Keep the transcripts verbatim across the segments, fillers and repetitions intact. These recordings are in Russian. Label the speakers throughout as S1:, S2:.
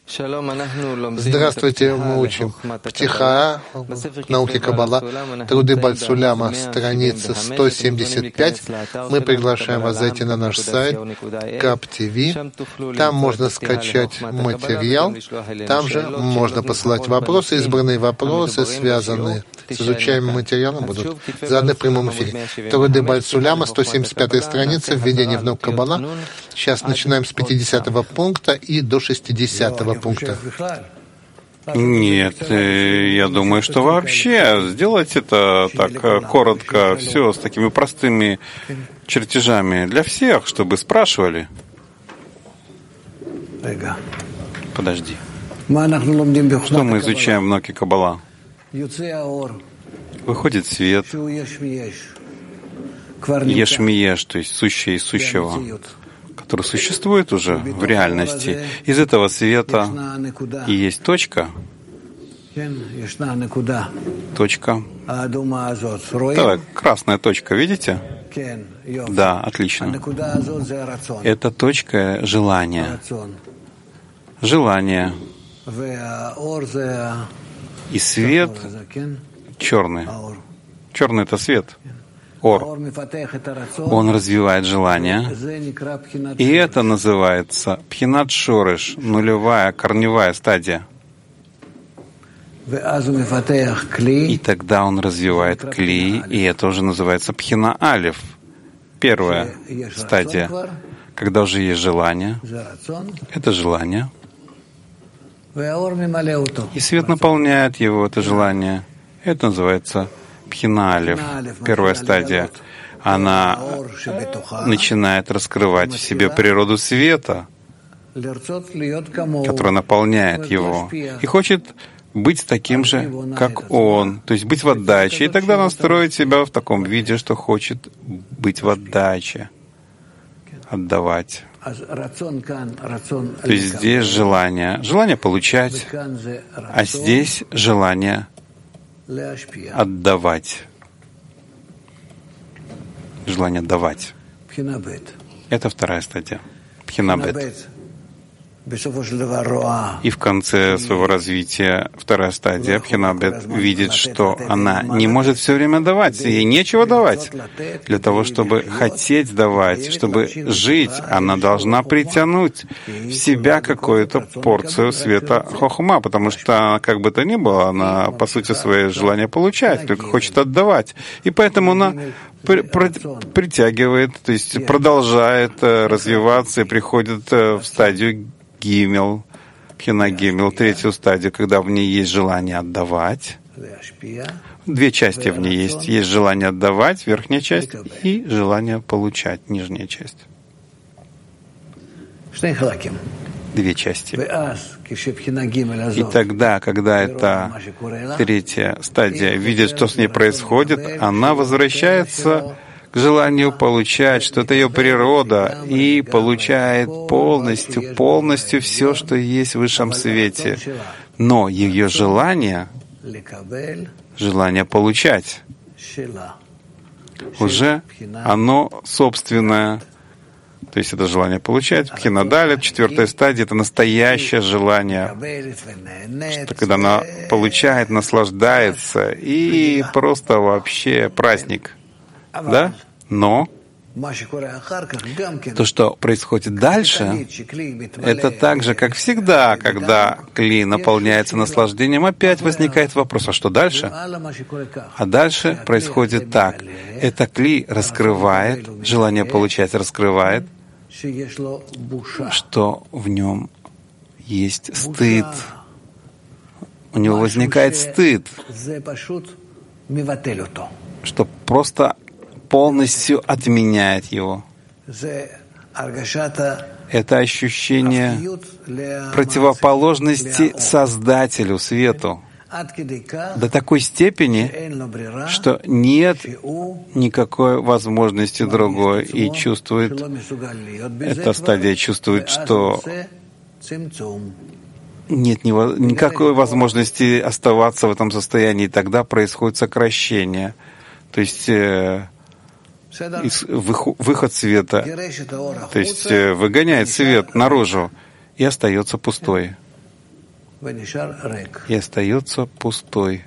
S1: Здравствуйте, мы учим Птиха, науки Каббала, труды Бальцуляма, страница сто семьдесят пять. Мы приглашаем вас зайти на наш сайт кап ти ви. Там можно скачать материал. Там же можно посылать вопросы. Избранные вопросы, связанные с изучаемым материалом, будут заданы в прямом эфире. Труды Бальцуляма, сто семьдесят пятая страница, введение в науку Каббала. Сейчас начинаем с пятидесятого пункта и до шестидесятого пункта.
S2: Нет, я думаю, что вообще сделать это так коротко, все с такими простыми чертежами для всех, чтобы спрашивали. Подожди. Что мы изучаем в науке Каббала? Выходит свет, еш-ми-еш, то есть сущее из сущего, который существует уже в реальности. Из этого света и есть точка. Точка. Да, красная точка, видите? Да, отлично. Это точка желания. Желание. И свет черный. Черный — это свет. Ор. Он развивает желание. И это называется пхинат шореш, нулевая, корневая стадия. И тогда он развивает кли, и это уже называется пхина алиф, первая стадия. Когда уже есть желание, это желание. И свет наполняет его, это желание. Это называется пхина алиф, первая стадия. Она начинает раскрывать в себе природу света, которая наполняет его, и хочет быть таким же, как он, то есть быть в отдаче. И тогда настроить себя в таком виде, что хочет быть в отдаче, отдавать. То есть здесь желание, желание получать, а здесь желание отдавать. Желание давать. Это вторая стадия. Пхина-бет. И в конце своего развития вторая стадия, пхина-бет, видит, что она не может все время давать, ей нечего давать. Для того, чтобы хотеть давать, чтобы жить, она должна притянуть в себя какую-то порцию света хохма, потому что, как бы то ни было, она, по сути, свое желание получать, только хочет отдавать. И поэтому она при, при, притягивает, то есть продолжает развиваться и приходит в стадию гимел, пхина гимел, третью стадию, когда в ней есть желание отдавать. Две части в ней есть. Есть желание отдавать, верхняя часть, и желание получать, нижняя часть. Две части. И тогда, когда эта третья стадия видит, что с ней происходит, она возвращается к желанию получать, что это ее природа, и получает полностью, полностью все, что есть в высшем свете. Но ее желание, желание получать, уже оно собственное. То есть это желание получать. Пхинадалит, четвертая стадия, это настоящее желание, что когда она получает, наслаждается, и просто вообще праздник. Да? Но то, что происходит дальше, это так же, как всегда, когда кли наполняется наслаждением, опять возникает вопрос, а что дальше? А дальше происходит так. Это кли раскрывает, желание получать раскрывает, что в нем есть стыд. У него возникает стыд, что просто полностью отменяет его. Это ощущение противоположности Создателю, Свету, до такой степени, что нет никакой возможности другой, и чувствует, эта стадия чувствует, что нет никакой возможности оставаться в этом состоянии, и тогда происходит сокращение. То есть выход света, то есть выгоняет свет наружу и остается пустой. и остается пустой.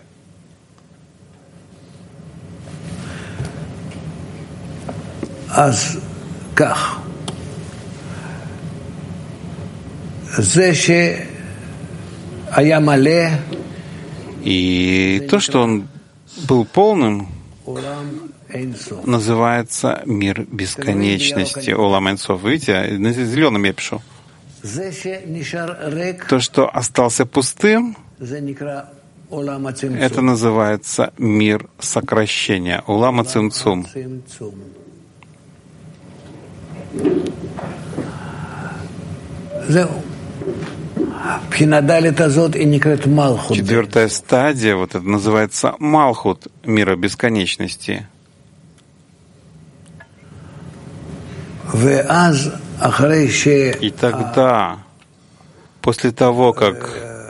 S2: И то, что он был полным, называется мир бесконечности. Олам Эйн-Соф. Видите, на зеленом я пишу. То, что остался пустым, это называется мир сокращения. Олам Цимцум. Четвертая стадия, вот это называется Малхут, мира бесконечности. И тогда, после того, как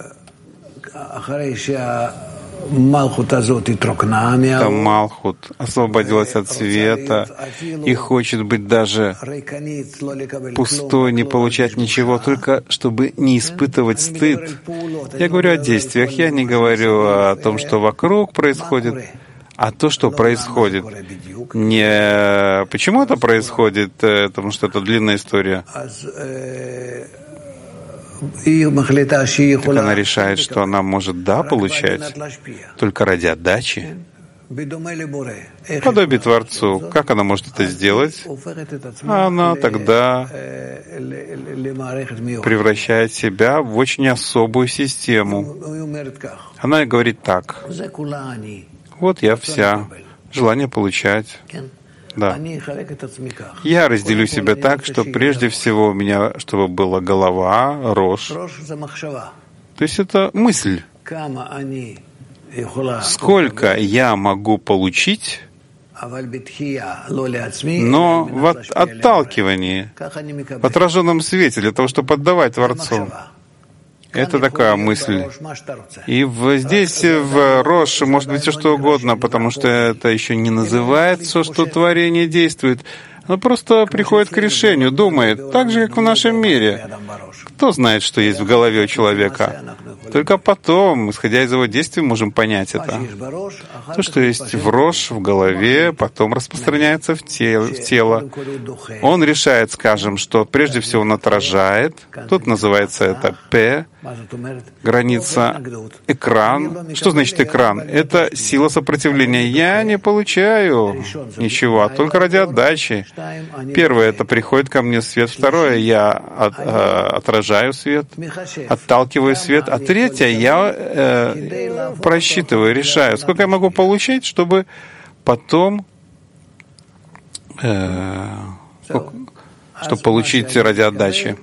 S2: там Малхут освободилась от света и хочет быть даже пустой, не получать ничего, только чтобы не испытывать стыд. Я говорю о действиях, я не говорю о том, что вокруг происходит, а то, что происходит. Не почему это происходит, потому что это длинная история. Так она решает, что она может, да, получать, только ради отдачи. Подобие Творцу. Как она может это сделать? Она тогда превращает себя в очень особую систему. Она говорит так. Вот я вся. Желание получать. Да. Я разделю себя так, что прежде всего у меня, чтобы была голова, рош. То есть это мысль. Сколько я могу получить, но в от- отталкивании, в отраженном свете, для того, чтобы отдавать Творцу. Это такая мысль. И в, здесь, в Рош, может быть все что угодно, потому что это еще не называется, что творение действует. Оно просто приходит к решению, думает, так же, как в нашем мире. Кто знает, что есть в голове у человека? Только потом, исходя из его действий, можем понять это. То, что есть в Рош, в голове, потом распространяется в тело. В тело. Он решает, скажем, что прежде всего он отражает. Тут называется это П, граница, экран. Что значит экран? Это сила сопротивления. Я не получаю ничего, а только ради отдачи. Первое — это приходит ко мне свет. Второе — я от, э, отражаю свет, отталкиваю свет. А третье — я э, просчитываю, решаю, сколько я могу получить, чтобы потом э, чтобы получить ради отдачи.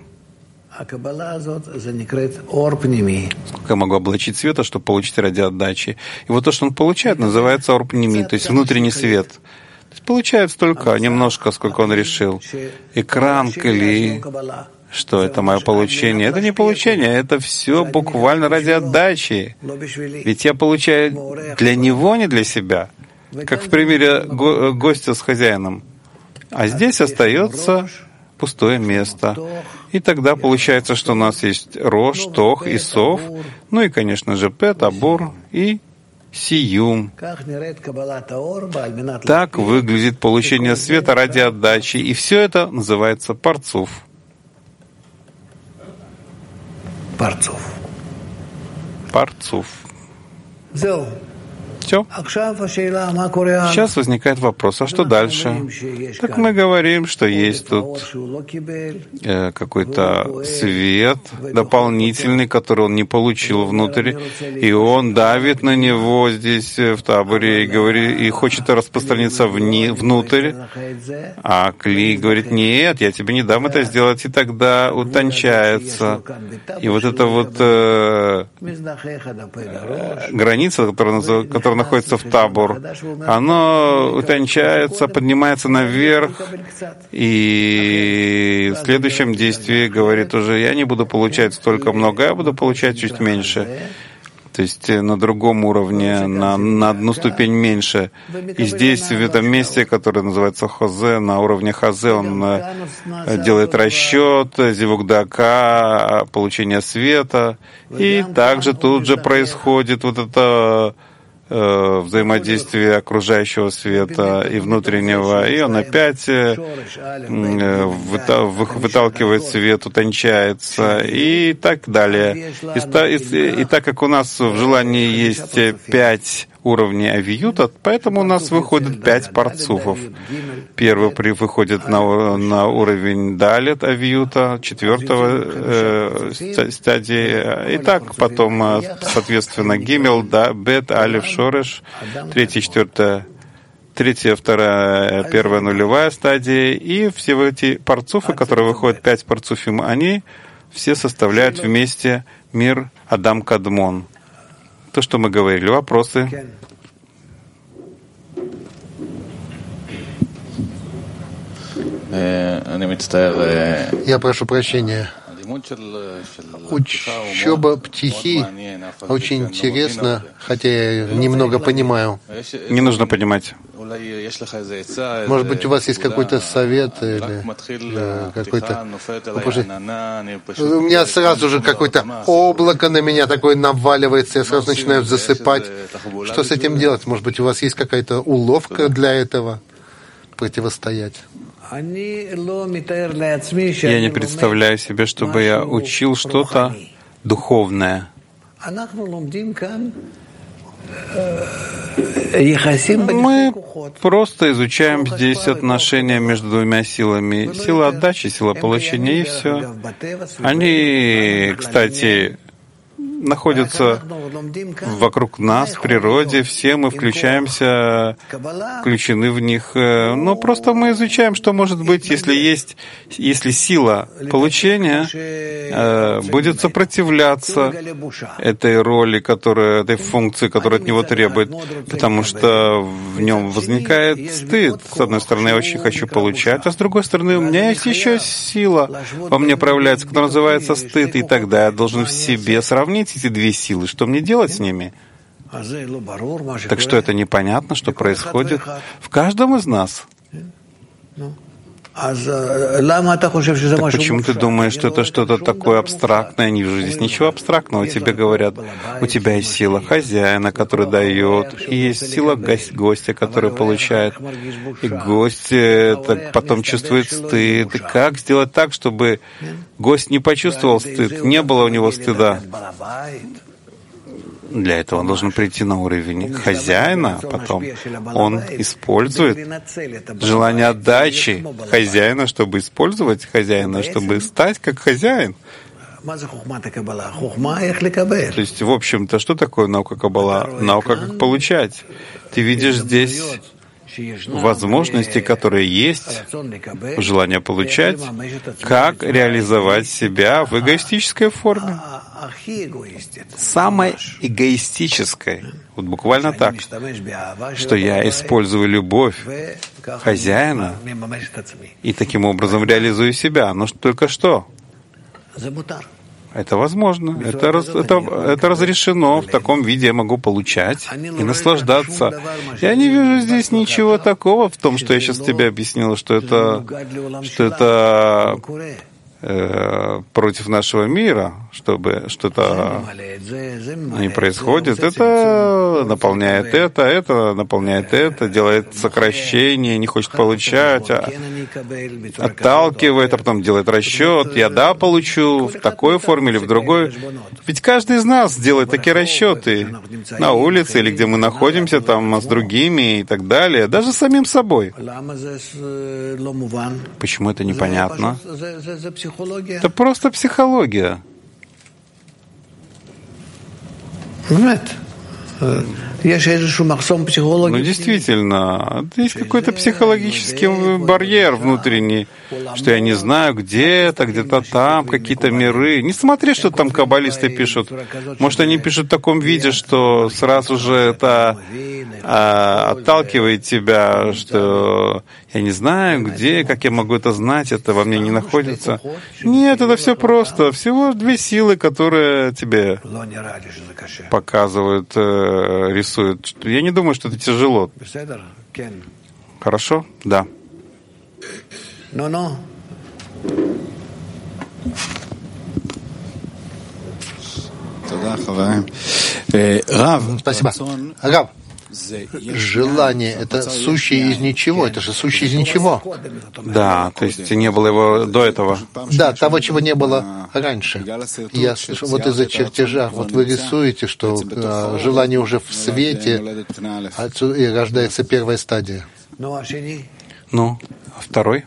S2: Сколько я могу облачить света, чтобы получить ради отдачи. И вот то, что он получает, называется орпними, то есть внутренний свет. То есть получает столько, немножко, сколько он решил. Экран, кли, что это мое получение. Это не получение, это все буквально ради отдачи. Ведь я получаю для него, не для себя. Как в примере го- гостя с хозяином. А здесь остается пустое место. И тогда получается, что у нас есть Рош, Тох и Сов, ну и, конечно же, Пет, Абур и Сиюм. Так выглядит получение света ради отдачи. И все это называется Парцуф.
S1: Парцуф.
S2: Парцуф. Все. Сейчас возникает вопрос, а что дальше? Так мы говорим, что есть тут э, какой-то свет дополнительный, который он не получил внутрь, и он давит на него здесь в таборе и говорит, и хочет распространиться вни, внутрь, а Кли говорит, нет, я тебе не дам это сделать, и тогда утончается. И вот эта вот э, граница, которая, которая находится в табор, оно утончается, поднимается наверх, и в следующем действии говорит уже, я не буду получать столько много, я буду получать чуть меньше. То то есть на другом уровне, на, на одну ступень меньше. И здесь, в этом месте, которое называется Хозе, на уровне Хозе, он делает расчет, зивук дака, получение света. И также тут же происходит вот это взаимодействие окружающего света и внутреннего, и он опять выталкивает свет, утончается и так далее. И, и, и так как у нас в желании есть пять уровней авиюта, поэтому у нас выходит пять парцуфов. Первый выходит на, на уровень далет авиюта, четвертого э, стадии. И так потом, соответственно, гимел, да, бет, алиф, шореш, третья, четвертая, третья, вторая, первая, нулевая стадия. И все эти парцуфы, которые выходят, пять парцуфим, они все составляют вместе мир Адам Кадмон. То, что мы говорили. Вопросы?
S1: Я прошу прощения. Учеба птихи очень интересно, хотя я немного понимаю.
S2: Не нужно понимать.
S1: Может быть, у вас есть какой-то совет или какой-то... У меня сразу же какое-то облако на меня такое наваливается, я сразу начинаю засыпать. Что с этим делать? Может быть, у вас есть какая-то уловка для этого? Противостоять?
S2: Я не представляю себе, чтобы я учил что-то духовное. Мы просто изучаем здесь отношения между двумя силами. Сила отдачи, сила получения, и все. Они, кстати, находятся вокруг нас, в природе, все мы включаемся, включены в них. Но просто мы изучаем, что может быть, если есть, если сила получения э, будет сопротивляться этой роли, которая, этой функции, которая от него требует, потому что в нем возникает стыд. С одной стороны, я очень хочу получать, а с другой стороны, у меня есть еще сила во мне проявляется, которая называется стыд, и тогда я должен в себе сравнить эти две силы. Что мне делать с ними? Так что это непонятно, что происходит в каждом из нас. Так почему ты думаешь, что это что-то такое абстрактное? Я не вижу здесь ничего абстрактного. Тебе говорят, у тебя есть сила хозяина, который дает, и есть сила гостя, который получает. И гость так, потом чувствует стыд. И как сделать так, чтобы гость не почувствовал стыд, не было у него стыда? Для этого он должен прийти на уровень хозяина, потом он использует желание отдачи хозяина, чтобы использовать хозяина, чтобы стать как хозяин. То есть, в общем-то, что такое наука Каббала? Наука, как получать. Ты видишь здесь возможности, которые есть, желание получать, как реализовать себя в эгоистической форме. Самой эгоистической. Вот буквально так, что я использую любовь хозяина и таким образом реализую себя. Но только что? Это возможно, это, раз, это, это разрешено, в таком виде я могу получать и наслаждаться. Я не вижу здесь ничего такого в том, что я сейчас тебе объяснил, что это, что это э, против нашего мира, чтобы что-то не происходит. Это наполняет это, это наполняет это, делает сокращение, не хочет получать, а отталкивает, а потом делает расчет. Я да получу в такой форме или в другой. Ведь каждый из нас делает такие расчеты на улице или где мы находимся, там с другими и так далее, даже самим собой. Почему это непонятно? Это просто психология.
S1: Нет.
S2: Ну, действительно, есть какой-то психологический барьер внутренний, что я не знаю, где это, где-то там, какие-то миры. Не смотри, что там каббалисты пишут. Может, они пишут в таком виде, что сразу же это а, отталкивает тебя, что Я не знаю, где, как я могу это знать, это во мне не находится. Нет, это все просто. Всего две силы, которые тебе показывают, рисуют. Я не думаю, что это тяжело. Хорошо? Да.
S1: Спасибо. Рав, желание — это сущее из ничего, это же сущее из ничего.
S2: Да, то есть не было его до этого.
S1: Да, того, чего не было раньше. Я слышу, вот из-за чертежа, вот вы рисуете, что а, желание уже в свете, отсюда и рождается первая стадия.
S2: Ну, а второй?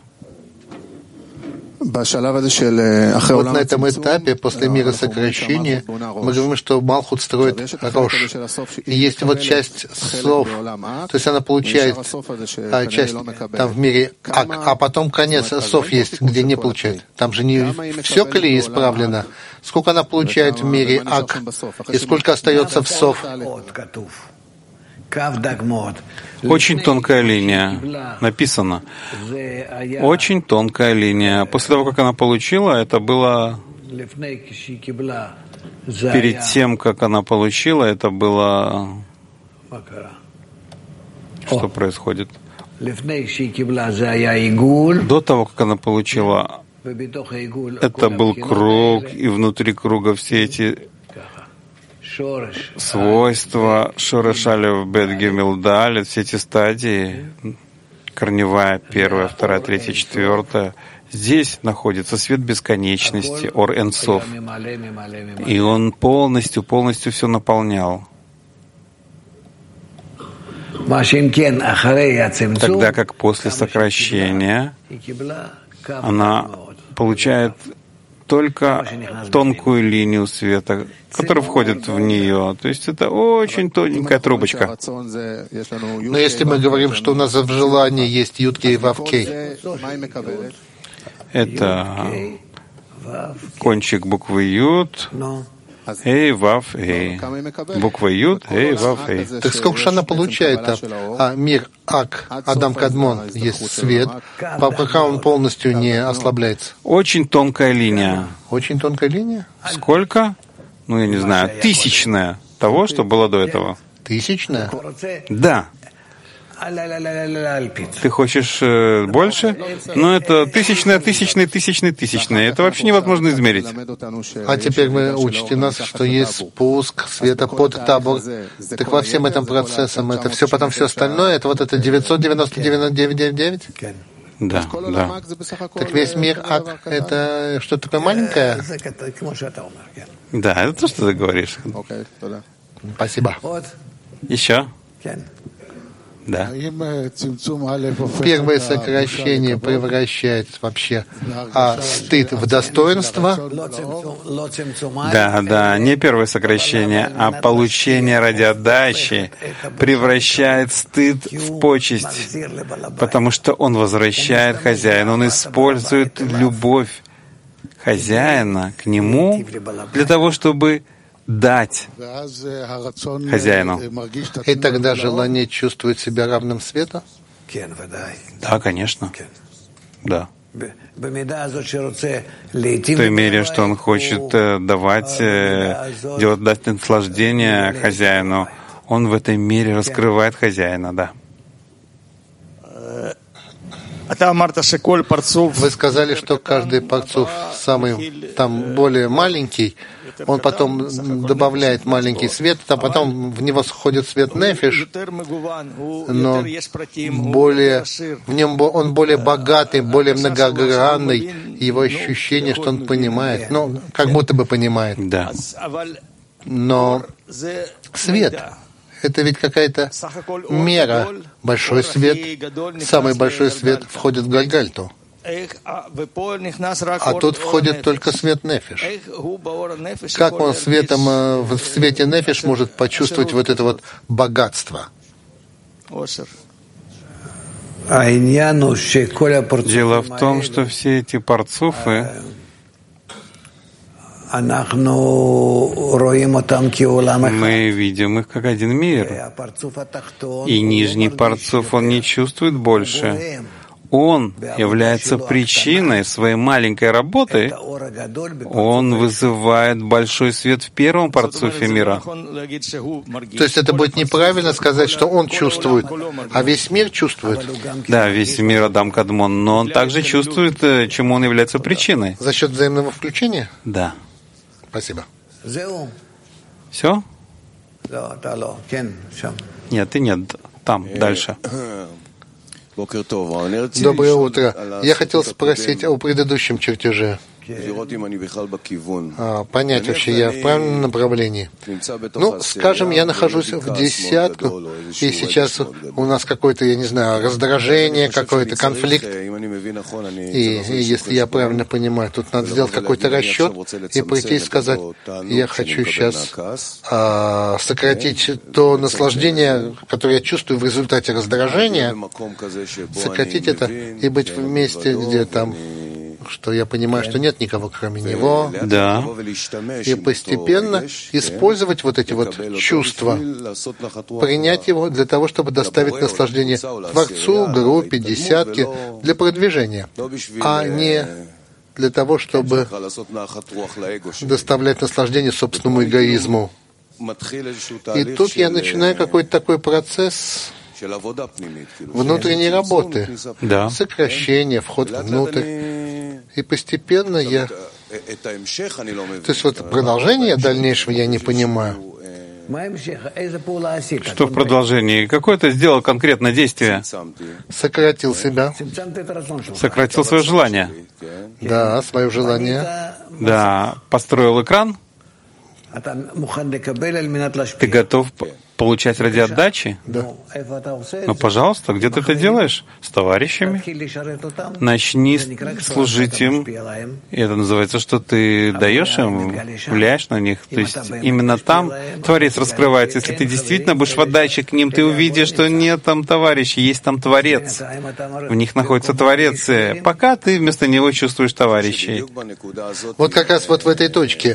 S1: Вот на этом этапе, после мира сокращения, мы говорим, что Малхут строит Рош. И есть вот часть Сов, то есть она получает а, часть там в мире Ак, а потом конец Сов есть, где не получает. Там же не все колеи исправлено. Сколько она получает в мире Ак, и сколько остается в Сов?
S2: Очень тонкая линия. Написано. Очень тонкая линия. После того, как она получила, это было... Перед тем, как она получила, это было... Что происходит? До того, как она получила, это был круг, и внутри круга все эти свойства Шореш Алеф Бет Гимел Далет, все эти стадии, корневая, первая, вторая, третья, четвертая, здесь находится свет бесконечности, Ор Эн Соф. И он полностью, полностью все наполнял. Тогда как после сокращения она получает только тонкую линию света, которая входит в нее. То есть это очень тоненькая трубочка.
S1: Но если мы говорим, что у нас в желании есть Юд-Кей и Вав-Кей,
S2: это кончик буквы Юд, Эй, Вав, Эй. Буква Юд, Эй, Вав, Эй.
S1: Так сколько же она получает? А мир Ак, Адам Кадмон, есть свет, пока он полностью не ослабляется.
S2: Очень тонкая линия.
S1: Очень тонкая линия?
S2: Сколько? Ну, я не знаю, тысячная того, что было до этого.
S1: Тысячная?
S2: Да. Ты хочешь э, больше? Но это тысячное, тысячное, тысячное, тысячное. Это вообще невозможно измерить.
S1: А теперь вы учите нас, что есть спуск света под табор. Так во всем этом процессом это все, потом все остальное, это вот это девятьсот девяносто девять девять девять?
S2: Да, да.
S1: Так весь мир Ак — это что-то такое маленькое?
S2: Да, это то, что ты говоришь.
S1: Спасибо.
S2: Еще? Да.
S1: Первое сокращение превращает вообще а, стыд в достоинство.
S2: Да, да, не первое сокращение, а получение ради отдачи превращает стыд в почесть, потому что он возвращает хозяина, он использует любовь хозяина к нему для того, чтобы дать хозяину.
S1: И тогда желание чувствует себя равным свету?
S2: Да, конечно. Да. В той мере, что он хочет давать, делать, дать наслаждение хозяину, он в этой мере раскрывает хозяина, да.
S1: Вы сказали, что каждый парцуф, самый там более маленький, он потом добавляет маленький свет, а потом в него сходит свет нефиш, но более, в нем он более богатый, более многогранный, его ощущение, что он понимает, ну, как будто бы понимает.
S2: Да.
S1: Но свет — это ведь какая-то мера. Большой свет, самый большой свет входит в Гальгальту. А тут входит только свет нефиш. Как он светом, в свете нефиш может почувствовать вот это вот богатство?
S2: Дело в том, что все эти парцуфы, мы видим их как один мир. И нижний парцуф, он не чувствует больше. он является причиной своей маленькой работы, он вызывает большой свет в первом парцуфе мира.
S1: То есть это будет неправильно сказать, что он чувствует, а весь мир чувствует.
S2: Да, весь мир Адам Кадмон, но он также чувствует, чему он является причиной.
S1: За счет взаимного включения?
S2: Да.
S1: Спасибо.
S2: Все? Нет, ты нет. Там, дальше.
S1: Доброе утро. Я хотел спросить о предыдущем чертеже. А, понять вообще, я в правильном направлении. Ну, скажем, я нахожусь в десятку, и сейчас у нас какое-то, я не знаю, раздражение, какой-то конфликт. И, и если я правильно понимаю, тут надо сделать какой-то расчет и прийти и сказать, я хочу сейчас а, сократить то наслаждение, которое я чувствую в результате раздражения, сократить это и быть в месте, где там, что я понимаю, что нет никого, кроме него,
S2: да.
S1: И постепенно использовать вот эти вот чувства, принять его для того, чтобы доставить наслаждение Творцу, группе, десятке, для продвижения, а не для того, чтобы доставлять наслаждение собственному эгоизму. И тут я начинаю какой-то такой процесс внутренней работы,
S2: да.
S1: Сокращение, вход внутрь. И постепенно я... То есть вот продолжение дальнейшего я не понимаю.
S2: Что в продолжении? Какое ты сделал конкретное действие?
S1: Сократил себя.
S2: Сократил свое желание.
S1: Да, свое желание.
S2: Да. Построил экран. Ты готов получать ради отдачи?
S1: Да.
S2: Ну, пожалуйста, где ты это делаешь? С товарищами. Начни служить им. И это называется, что ты даешь им, влияешь на них. То есть именно там Творец раскрывается. Если ты действительно будешь в отдаче к ним, ты увидишь, что нет там товарищей, есть там Творец. В них находится Творец. Пока ты вместо него чувствуешь товарищей.
S1: Вот как раз вот в этой точке.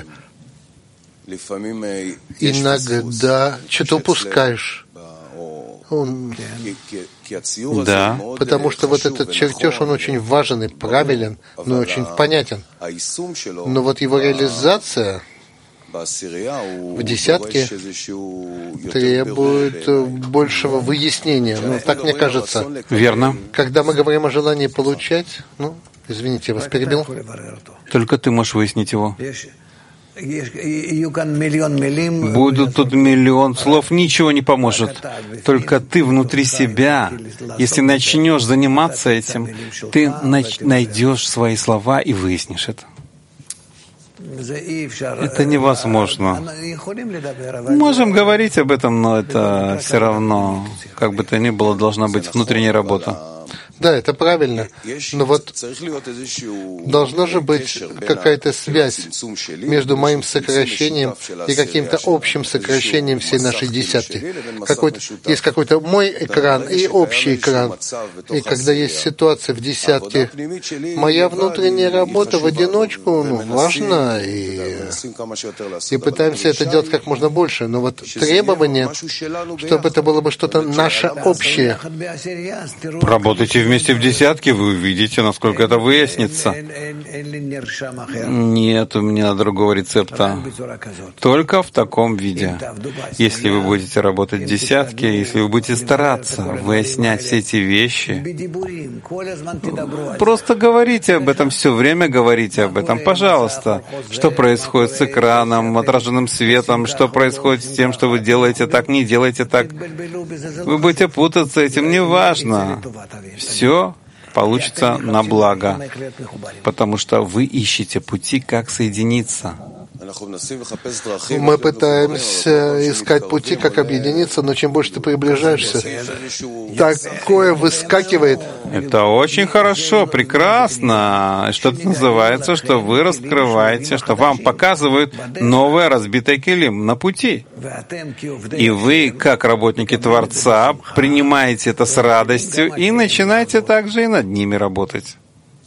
S1: Иногда что-то упускаешь. Он...
S2: Да.
S1: Потому что вот этот чертеж, он очень важен и правилен, но очень понятен. Но вот его реализация в десятке требует большего выяснения. Ну, так мне кажется.
S2: Верно.
S1: Когда мы говорим о желании получать, ну, извините, я вас перебил.
S2: Только ты можешь выяснить его. Будут тут миллион слов, ничего не поможет. Только ты внутри себя, если начнешь заниматься этим, ты найдешь свои слова и выяснишь это. Это невозможно. Можем говорить об этом, но это все равно, как бы то ни было, должна быть внутренняя работа.
S1: Да, это правильно. Но вот должна же быть какая-то связь между моим сокращением и каким-то общим сокращением всей нашей десятки. Какой-то, есть какой-то мой экран и общий экран. И когда есть ситуация в десятке, моя внутренняя работа в одиночку ну, важна, и, и пытаемся это делать как можно больше. Но вот требование, чтобы это было бы что-то наше общее.
S2: Работайте вместе в десятке, вы увидите, насколько это выяснится. Нет у меня другого рецепта. Только в таком виде. Если вы будете работать в десятке, если вы будете стараться выяснять все эти вещи, просто говорите об этом, все время говорите об этом. Пожалуйста. Что происходит с экраном, отраженным светом, что происходит с тем, что вы делаете так, не делаете так. Вы будете путаться этим, неважно. Все получится на благо, потому что вы ищете пути, как соединиться.
S1: Мы пытаемся искать пути, как объединиться, но чем больше ты приближаешься, такое выскакивает.
S2: Это очень хорошо, прекрасно. Что-то называется, что вы раскрываете, что вам показывают новое разбитое килим на пути. И вы, как работники Творца, принимаете это с радостью и начинаете также и над ними работать.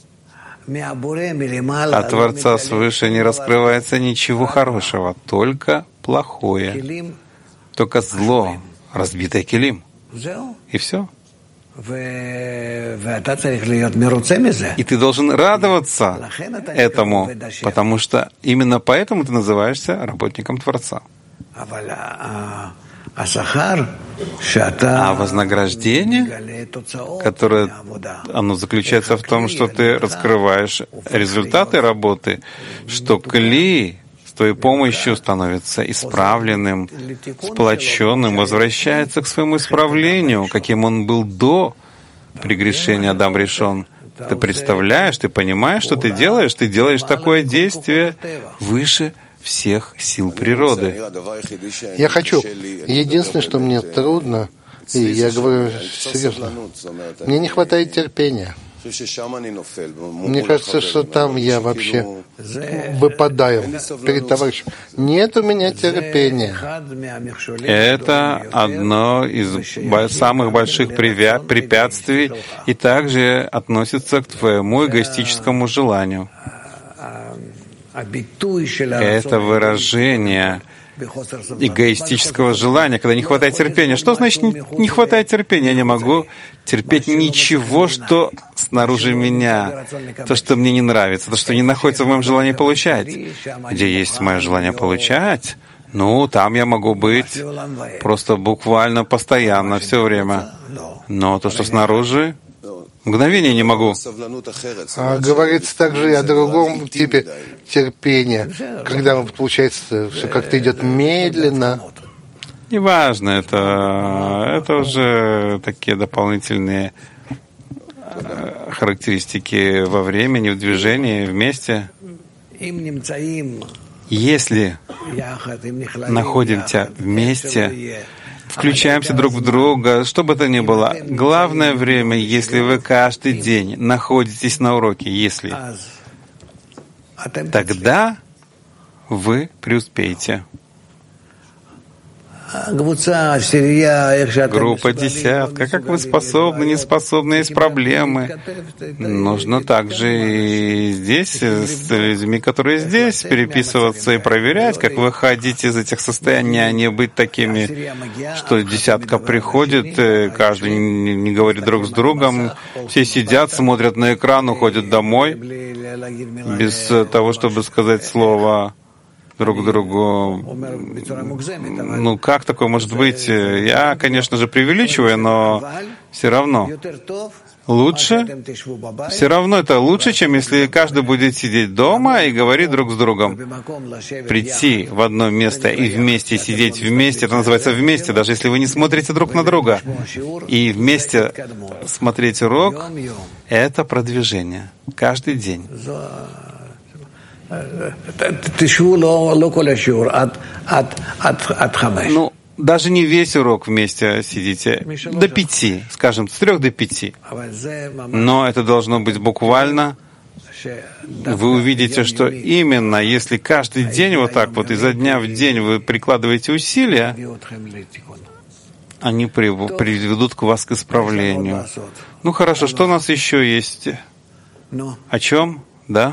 S2: От Творца свыше не раскрывается ничего хорошего, только плохое, только зло, разбитый килим. И все. И ты должен радоваться этому, потому что именно поэтому ты называешься работником Творца. А вознаграждение, которое оно заключается в том, что ты раскрываешь результаты работы, что кли с твоей помощью становится исправленным, сплоченным, возвращается к своему исправлению, каким он был до прегрешения Адам Ришон. Ты представляешь, ты понимаешь, что ты делаешь? Ты делаешь такое действие выше всех сил природы.
S1: Я хочу. Единственное, что мне трудно, и я говорю серьезно, мне не хватает терпения. Мне кажется, что там я вообще выпадаю перед товарищем. Нет у меня терпения.
S2: Это одно из самых больших препятствий и также относится к твоему эгоистическому желанию. Это выражение эгоистического желания, когда не хватает терпения. Что значит не, не хватает терпения? Я не могу терпеть ничего, что снаружи меня, то, что мне не нравится, то, что не находится в моем желании получать. Где есть мое желание получать, ну, там я могу быть просто буквально постоянно, все время. Но то, что снаружи, мгновение не могу.
S1: А говорится также и о другом типе терпения, когда получается все как-то идет медленно.
S2: Неважно, это, это уже такие дополнительные характеристики во времени, в движении, вместе. Если находимся вместе, включаемся друг в друга, что бы то ни было. Главное время, если вы каждый день находитесь на уроке, если, тогда вы преуспеете. Группа десятка. Как вы способны, не способны, есть проблемы. Нужно также и здесь, с людьми, которые здесь, переписываться и проверять, как вы ходите из этих состояний, а не быть такими, что десятка приходит, каждый не говорит друг с другом, все сидят, смотрят на экран, уходят домой, без того, чтобы сказать слово друг другу. Ну, как такое может быть? Я, конечно же, преувеличиваю, но все равно лучше, все равно это лучше, чем если каждый будет сидеть дома и говорить друг с другом. Прийти в одно место и вместе сидеть вместе, это называется вместе, даже если вы не смотрите друг на друга. И вместе смотреть урок — это продвижение. Каждый день. Ну, даже не весь урок вместе сидите, до пяти, скажем, с трех до пяти. Но это должно быть буквально. Вы увидите, что именно если каждый день вот так вот, изо дня в день вы прикладываете усилия, они приведут к вас к исправлению. Ну хорошо, что у нас еще есть? О чем? Да?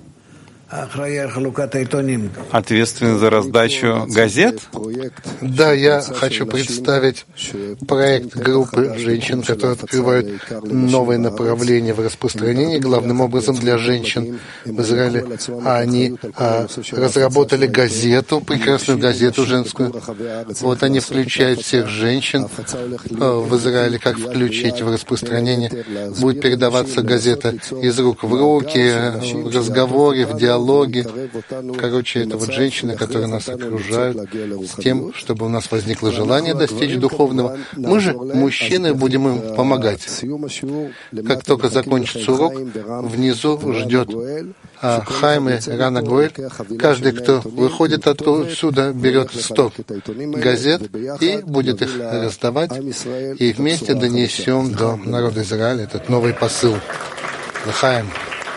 S2: Ответственный за раздачу газет?
S1: Да, я хочу представить проект группы женщин, которые открывают новые направления в распространении, главным образом для женщин в Израиле. Они а, разработали газету, прекрасную газету женскую. Вот они включают всех женщин а, в Израиле, как включить в распространение. Будет передаваться газета из рук в руки, в разговоре, в диалоге. Короче, это вот женщины, которые нас окружают, с тем, чтобы у нас возникло желание достичь духовного. Мы же, мужчины, будем им помогать. Как только закончится урок, внизу ждет а, Хайм и Рана Гуэль. Каждый, кто выходит отсюда, берет сто газет и будет их раздавать, и вместе донесем до народа Израиля этот новый посыл. Хайм.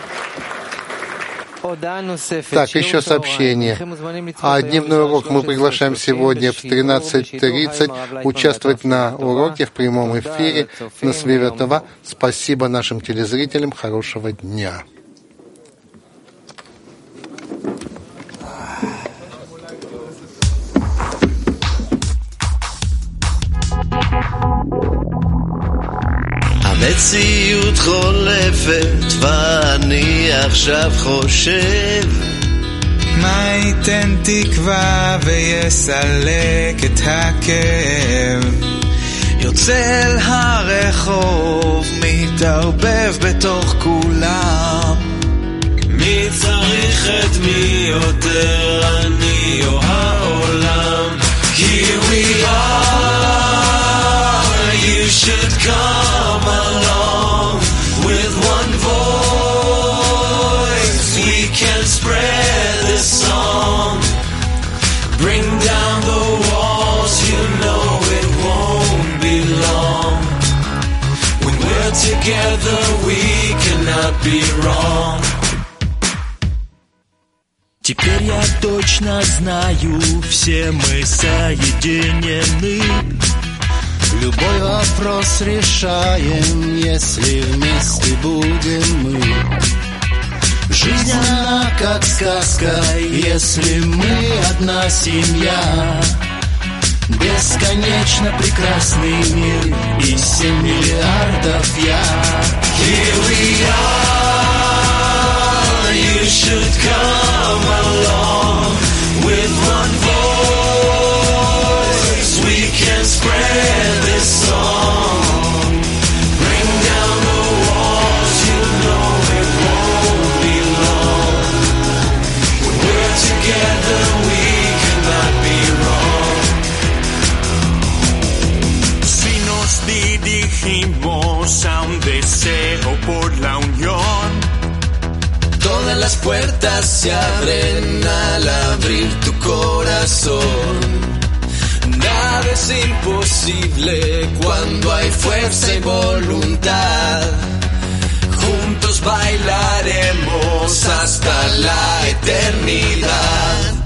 S1: Так, еще сообщение. А дневной урок мы приглашаем сегодня в тринадцать тридцать участвовать на уроке в прямом эфире на Свиратова. Спасибо нашим телезрителям. Хорошего дня.
S3: מציאות חולפת ואני עכשיו חושב
S4: מה ייתן תקווה ויסלק את הכאב יוצא אל הרחוב מתערבב בתוך כולם מי צריך את מי יותר אני או העולם Here we are You should come along With one voice We can spread this song Bring down the walls You know it won't be long When we're together We cannot be wrong Теперь я точно знаю, все мы соединены.
S5: Любой вопрос решаем, если вместе будем мы. Жизнь она как сказка, если мы одна семья. Бесконечно прекрасный мир и семь миллиардов я.
S3: Here we are, you should come along with one voice. We can spread this song. Bring down the walls, you know it won't be long. When we're together, we cannot be wrong.
S4: Si nos dirigimos a un deseo por la unión,
S5: todas las puertas se abren al abrir tu corazón. Nada es imposible cuando hay fuerza y voluntad. Juntos bailaremos hasta la eternidad.